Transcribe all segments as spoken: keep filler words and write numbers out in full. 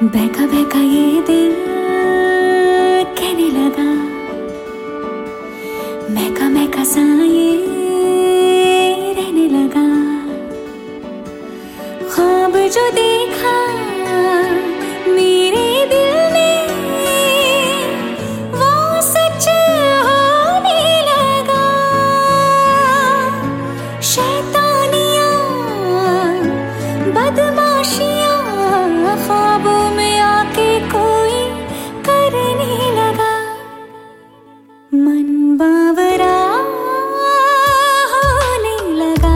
बहका बहका ये दिल कहने लगा, महका महका सा ये रहने लगा। ख्वाब जो देखा मेरे दिल में वो सच होने लगा। शैतानियाँ बदमाशियाँ ख्वाबों में आके कोई करने लगा। मन बावरा होने लगा,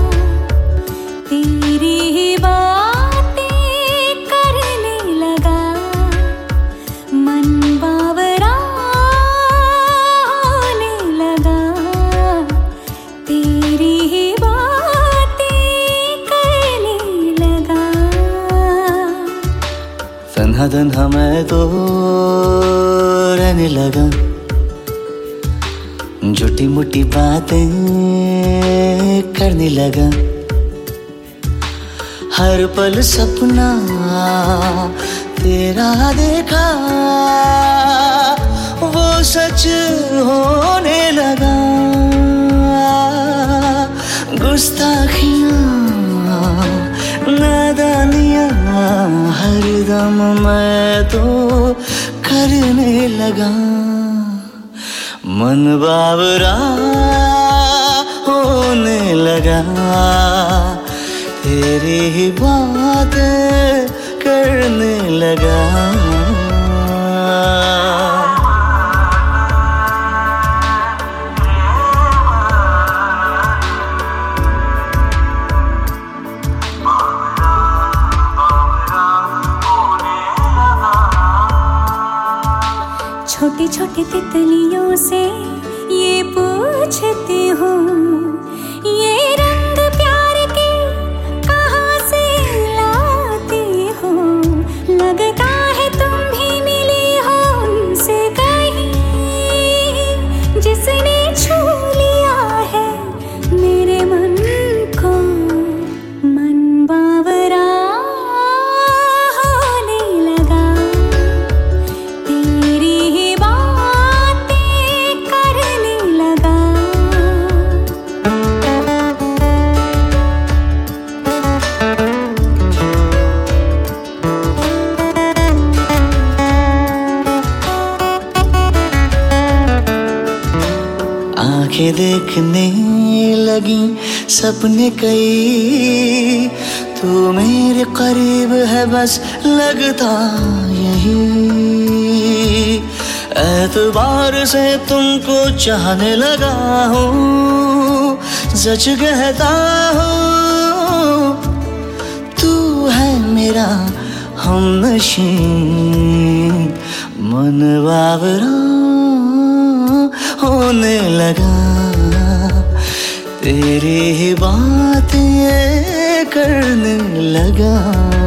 तेरी ही बातें करने लगा। मन बावरा होने लगा, तेरी ही बातें करने लगा। तन्हा तन्हा मैं तो रहने लगा, झूठी मूठी बातें करने लगा। हर पल सपना तेरा देखा, वो सच होने लगा। गुस्ताखियाँ नादानियाँ हरदम मैं तो करने लगा। मन बावरा होने लगा, तेरी ही बात करने लगा। छोटी छोटी तितलियों से ये पूछती हूँ, ये रंग प्यार के कहाँ से लाती हो। लगता है तुम भी मिली हो उनसे कहीं, जिसने छू लिया है मेरे मन को। मन बावरा होने लगा, तेरी ही बातें करने लगा। आंखें देखने लगी सपने कई, तू मेरे करीब है बस लगता यही। एतबार से तुमको चाहने लगा हूँ, सच कहता हूँ तू है मेरा हमनशीं। मन बावरा होने लगा, तेरी ही बातें करने लगा।